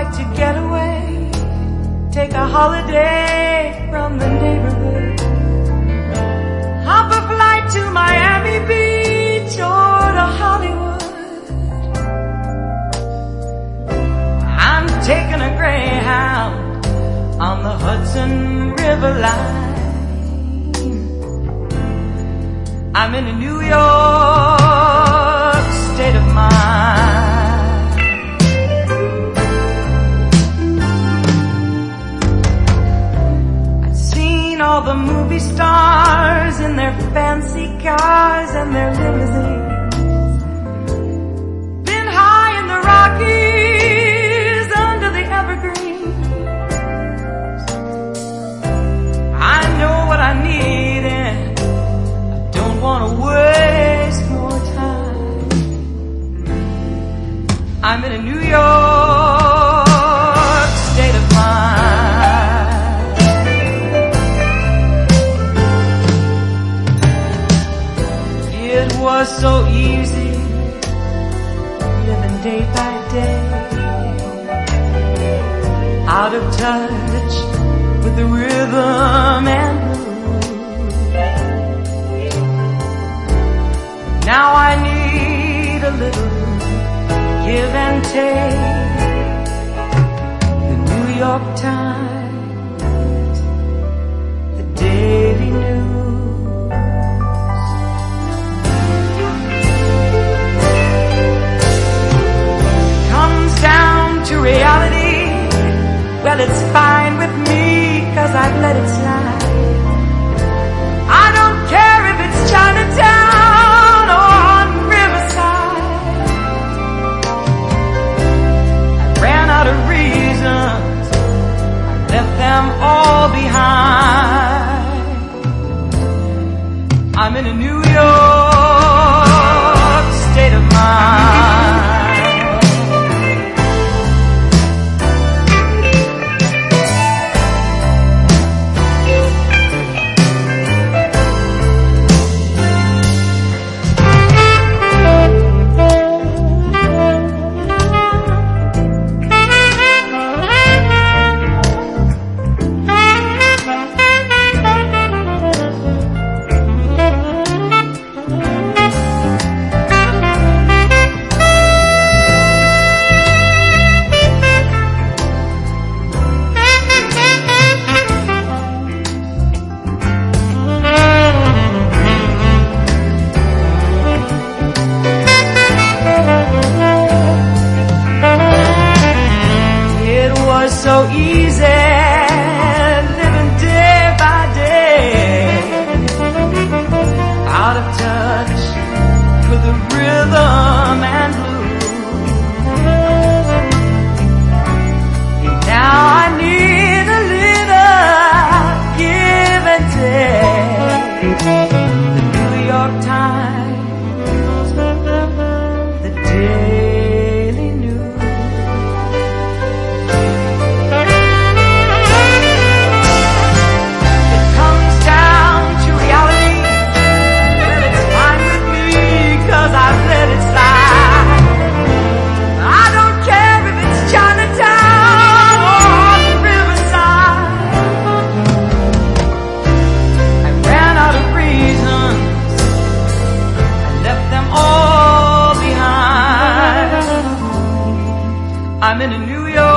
like to get away, take a holiday from the neighborhood, hop a flight to Miami Beach or to Hollywood. I'm taking a Greyhound on the Hudson River line. I'm in a New York state of mind. I've seen all the movie stars in their fancy cars and their limousines, been high in the Rockies under the evergreens. I know what I need and want to waste more time. I'm in a New York state of mind. It was so easy living day by day, out of touch with the rhythm and now I need a little give and take. The New York Times, the Daily News. Comes down to reality, well it's fine with me 'cause I've let it slide. I don't care if it's Chinatown, of reasons, I left them all behind. I'm in a New York state of mind. So easy living day by day, out of touch with the rhythm and blues. Now I need a little give and take. The New York Times, the Daily News. I'm in a New York